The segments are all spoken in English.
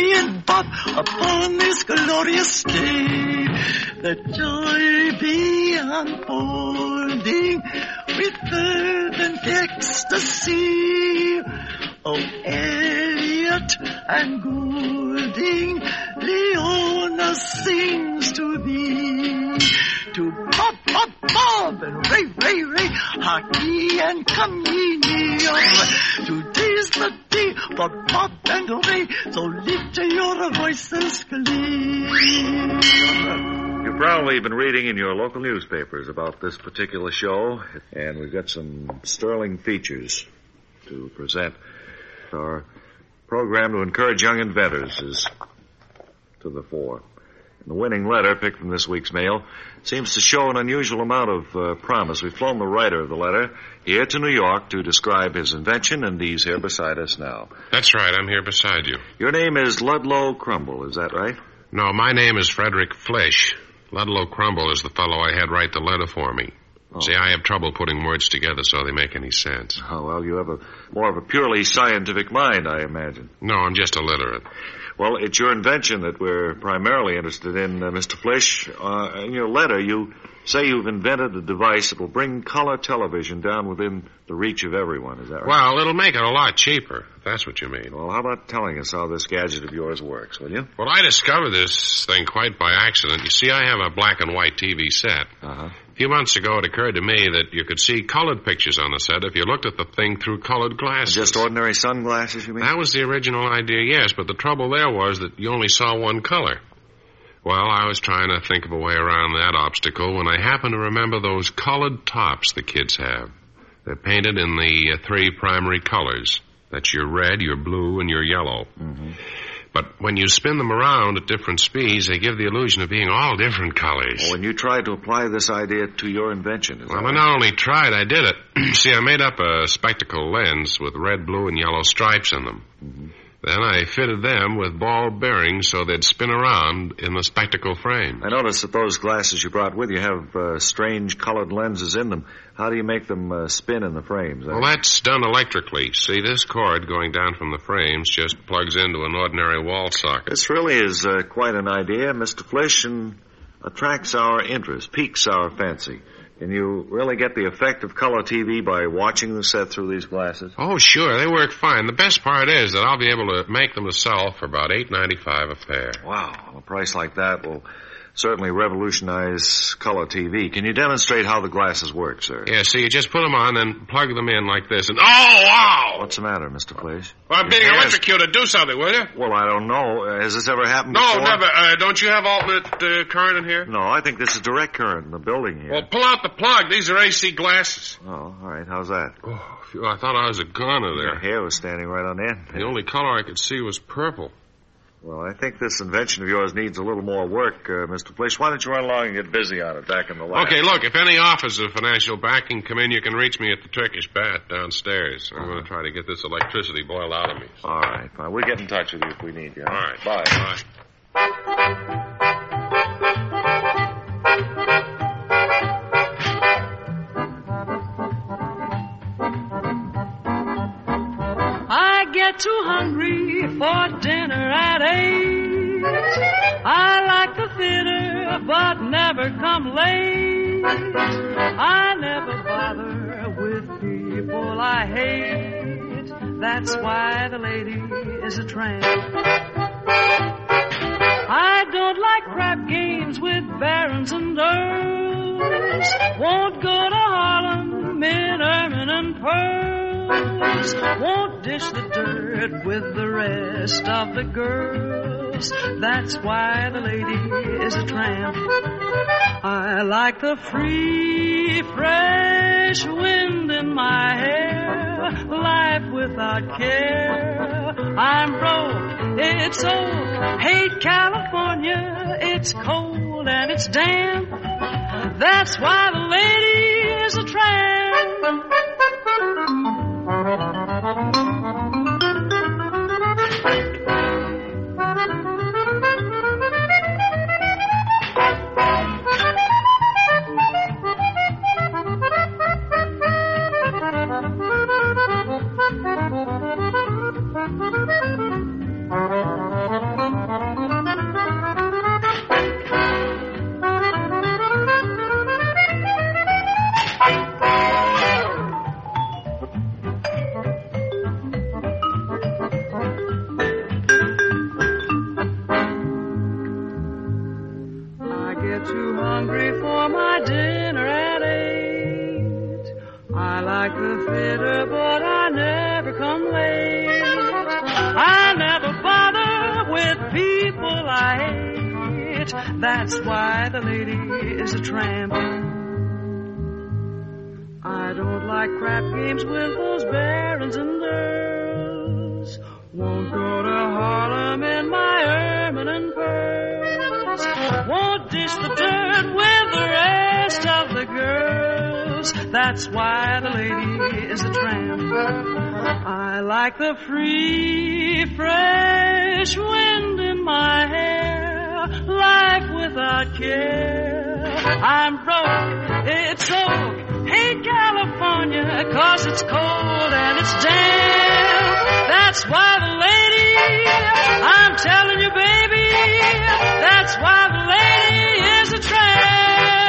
Bobby and Bob upon this glorious day. Let joy be unfolding with fervent ecstasy. Oh, Elliot and Goulding, Leona sings to thee. To Bob, Bob, Bob, and Ray, Ray, Ray, Harky and come ye near. Today's the day for Bob and Ray, so lift your voices clear. You've probably been reading in your local newspapers about this particular show, and we've got some sterling features to present. Our program to encourage young inventors is to the fore. And the winning letter picked from this week's mail seems to show an unusual amount of promise. We've flown the writer of the letter here to New York to describe his invention, and he's here beside us now. That's right. I'm here beside you. Your name is Ludlow Crumble, is that right? No, my name is Frederick Flesch. Ludlow Crumble is the fellow I had write the letter for me. Oh. See, I have trouble putting words together so they make any sense. Oh, well, you have more of a purely scientific mind, I imagine. No, I'm just illiterate. Well, it's your invention that we're primarily interested in, Mr. Flesch. In your letter, you say you've invented a device that will bring color television down within the reach of everyone. Is that right? Well, it'll make it a lot cheaper, if that's what you mean. Well, how about telling us how this gadget of yours works, will you? Well, I discovered this thing quite by accident. You see, I have a black and white TV set. Uh-huh. A few months ago, it occurred to me that you could see colored pictures on the set if you looked at the thing through colored glasses. Just ordinary sunglasses, you mean? That was the original idea, yes, but the trouble there was that you only saw one color. Well, I was trying to think of a way around that obstacle when I happened to remember those colored tops the kids have. They're painted in the three primary colors. That's your red, your blue, and your yellow. Mm-hmm. But when you spin them around at different speeds, they give the illusion of being all different colors. Well, when you tried to apply this idea to your invention, Well, I not only tried, I did it. See, I made up a spectacle lens with red, blue, and yellow stripes in them. Mm-hmm. Then I fitted them with ball bearings so they'd spin around in the spectacle frame. I noticed that those glasses you brought with you have strange colored lenses in them. How do you make them spin in the frames? Well, that's done electrically. See, this cord going down from the frames just plugs into an ordinary wall socket. This really is quite an idea, Mr. Flesch, and attracts our interest, piques our fancy. Can you really get the effect of color TV by watching the set through these glasses? Oh, sure. They work fine. The best part is that I'll be able to make them to sell for about $8.95 a pair. Wow. A price like that will certainly revolutionize color TV. Can you demonstrate how the glasses work, sir? Yeah, see, you just put them on and plug them in like this, and oh, wow! What's the matter, Mr. Flesch? Well, I'm being electrocuted. Do something, will you? Well, I don't know. Has this ever happened No, before? never. Don't you have alternate current in here? No, I think this is direct current in the building here. Well, pull out the plug. These are AC glasses. Oh, all right. How's that? Oh, phew, I thought I was a goner there. Your hair was standing right on end. The only color I could see was purple. Well, I think this invention of yours needs a little more work, Mr. Flesch. Why don't you run along and get busy on it back in the lab? Okay, look, if any offers of financial backing come in, you can reach me at the Turkish Bath downstairs. I'm going to try to get this electricity boiled out of me. All right, fine. We'll get in touch with you if we need you. All right. Bye. Bye. I get too hungry for dinner at 8. I like the theater, but never come late. I never bother with people I hate. That's why the lady is a tramp. I don't like crap games with barons and earls. Won't go to Harlem in ermine and pearls. Won't dish the dirt with the rest of the girls. That's why the lady is a tramp. I like the free, fresh wind in my hair. Life without care. I'm broke, it's old. Hate California, it's cold and it's damp. That's why the lady is a tramp. That's why the lady is a tramp. I don't like crap games with those barons and earls. Won't go to Harlem in my ermine and pearls. Won't dish the dirt with the rest of the girls. That's why the lady is a tramp. I like the free, fresh wind in my hair, life without care. I'm broke, it's oak, hate California, 'cause it's cold and it's damp. That's why the lady, I'm telling you, baby, that's why the lady is a tramp.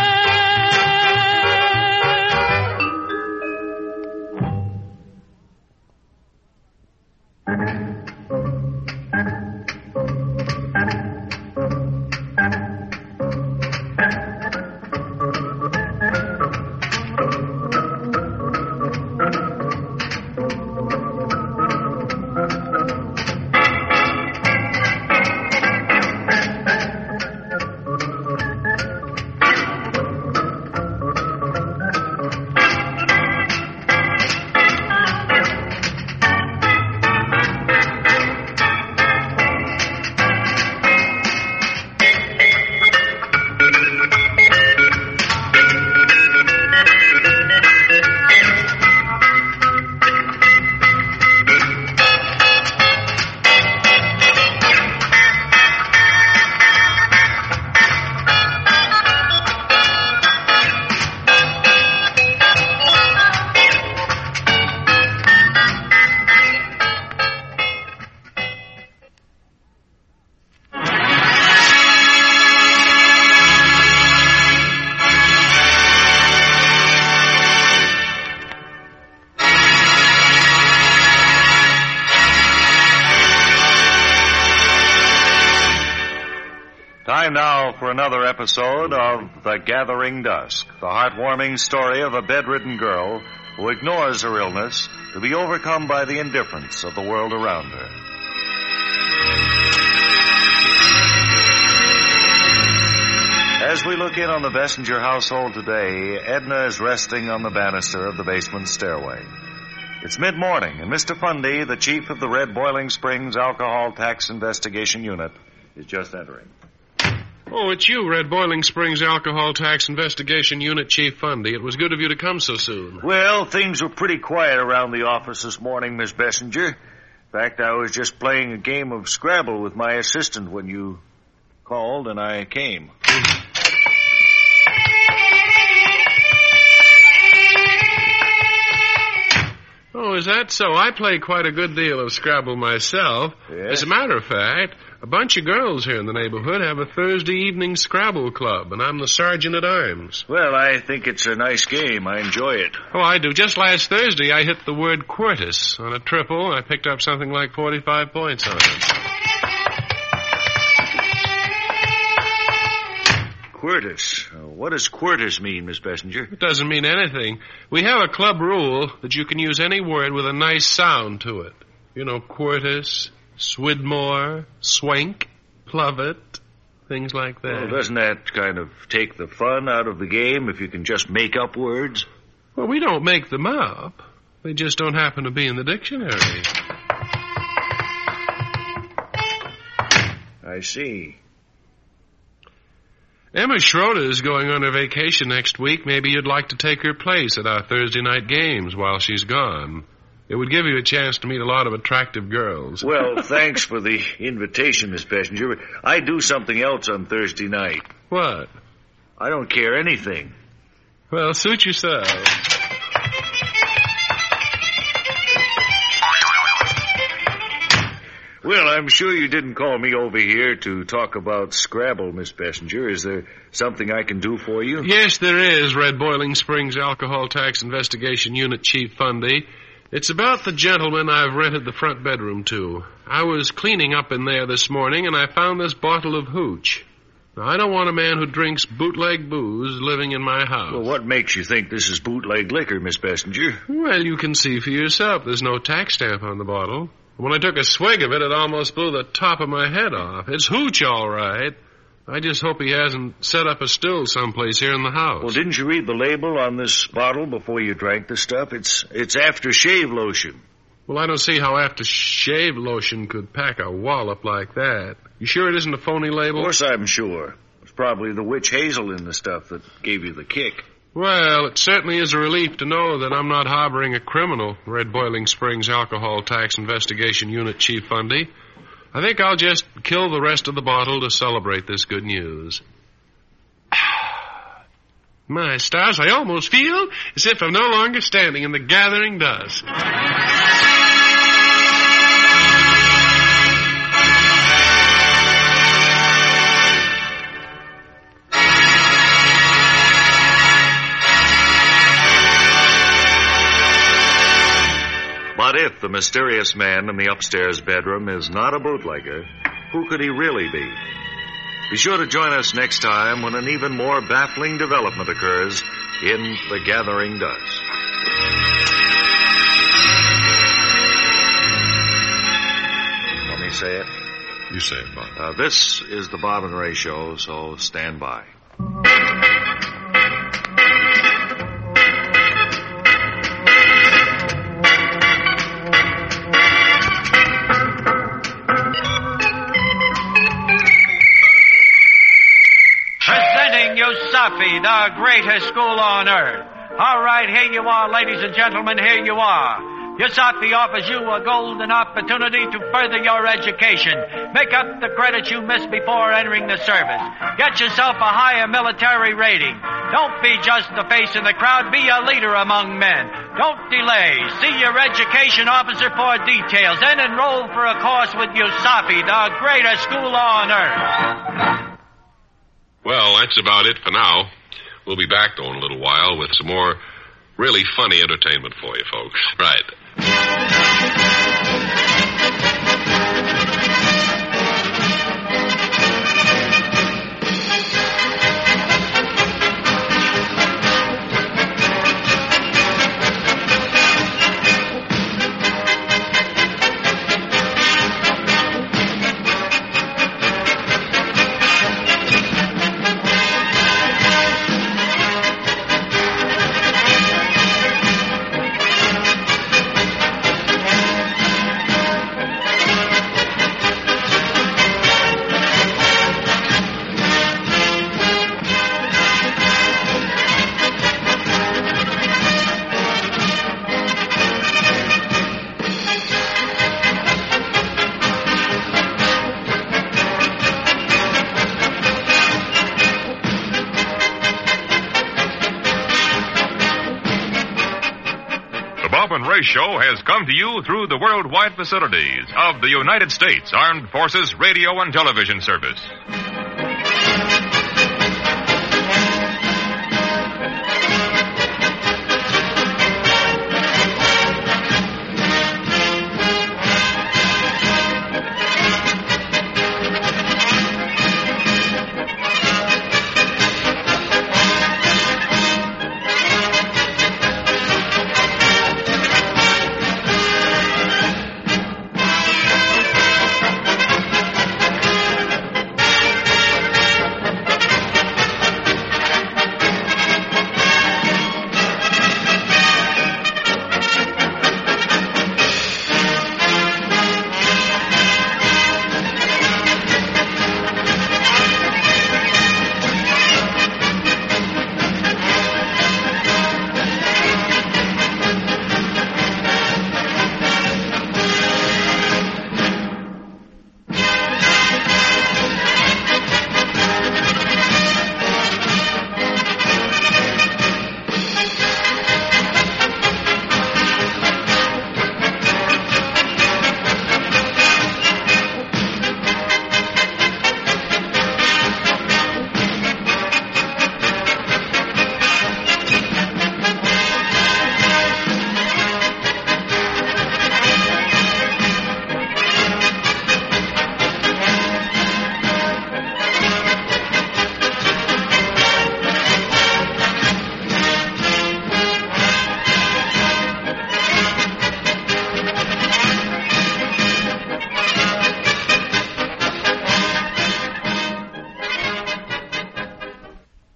Time now for another episode of The Gathering Dusk, the heartwarming story of a bedridden girl who ignores her illness to be overcome by the indifference of the world around her. As we look in on the Bessinger household today, Edna is resting on the banister of the basement stairway. It's mid-morning, and Mr. Fundy, the chief of the Red Boiling Springs Alcohol Tax Investigation Unit, is just entering. Oh, it's you, Red Boiling Springs Alcohol Tax Investigation Unit Chief Fundy. It was good of you to come so soon. Well, things were pretty quiet around the office this morning, Miss Bessinger. In fact, I was just playing a game of Scrabble with my assistant when you called and I came. Oh, is that so? I play quite a good deal of Scrabble myself. Yes? As a matter of fact, a bunch of girls here in the neighborhood have a Thursday evening Scrabble club, and I'm the sergeant at arms. Well, I think it's a nice game. I enjoy it. Oh, I do. Just last Thursday, I hit the word Quirtus on a triple. I picked up something like 45 points on it. Quirtus. What does Quirtus mean, Miss Bessinger? It doesn't mean anything. We have a club rule that you can use any word with a nice sound to it. You know, Quirtus, Swidmore, Swank, Plovet, things like that. Well, doesn't that kind of take the fun out of the game if you can just make up words? Well, we don't make them up. They just don't happen to be in the dictionary. I see. Emma Schroeder is going on her vacation next week. Maybe you'd like to take her place at our Thursday night games while she's gone. It would give you a chance to meet a lot of attractive girls. Well, thanks for the invitation, Miss Bessinger. But I do something else on Thursday night. What? I don't care anything. Well, suit yourself. Well, I'm sure you didn't call me over here to talk about Scrabble, Miss Bessinger. Is there something I can do for you? Yes, there is, Red Boiling Springs Alcohol Tax Investigation Unit Chief Fundy. It's about the gentleman I've rented the front bedroom to. I was cleaning up in there this morning, and I found this bottle of hooch. Now, I don't want a man who drinks bootleg booze living in my house. Well, what makes you think this is bootleg liquor, Miss Bessinger? Well, you can see for yourself. There's no tax stamp on the bottle. When I took a swig of it, it almost blew the top of my head off. It's hooch, all right. I just hope he hasn't set up a still someplace here in the house. Well, didn't you read the label on this bottle before you drank the stuff? It's aftershave lotion. Well, I don't see how aftershave lotion could pack a wallop like that. You sure it isn't a phony label? Of course I'm sure. It's probably the witch hazel in the stuff that gave you the kick. Well, it certainly is a relief to know that I'm not harboring a criminal, Red Boiling Springs Alcohol Tax Investigation Unit Chief Fundy. I think I'll just kill the rest of the bottle to celebrate this good news. My stars, I almost feel as if I'm no longer standing in the gathering dusk. But if the mysterious man in the upstairs bedroom is not a bootlegger, who could he really be? Be sure to join us next time when an even more baffling development occurs in The Gathering Dusk. Let me say it. You say it, Bob. This is the Bob and Ray Show, so stand by. USAFI, the greatest school on earth. All right, here you are, ladies and gentlemen, here you are. USAFI offers you a golden opportunity to further your education. Make up the credits you missed before entering the service. Get yourself a higher military rating. Don't be just the face in the crowd, be a leader among men. Don't delay. See your education officer for details and enroll for a course with USAFI, the greatest school on earth. Well, that's about it for now. We'll be back, though, in a little while with some more really funny entertainment for you folks. Right. Show has come to you through the worldwide facilities of the United States Armed Forces Radio and Television Service.